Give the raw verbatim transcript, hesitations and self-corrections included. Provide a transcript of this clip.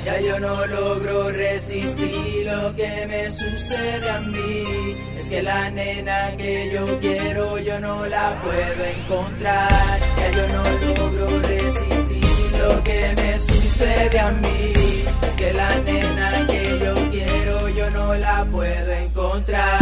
Ya yo no logro resistir lo que me sucede a mí. Es que la nena que yo quiero yo no la puedo encontrar. Ya yo no logro resistir lo que me sucede a mí. Es que la nena que yo quiero yo no la puedo encontrar.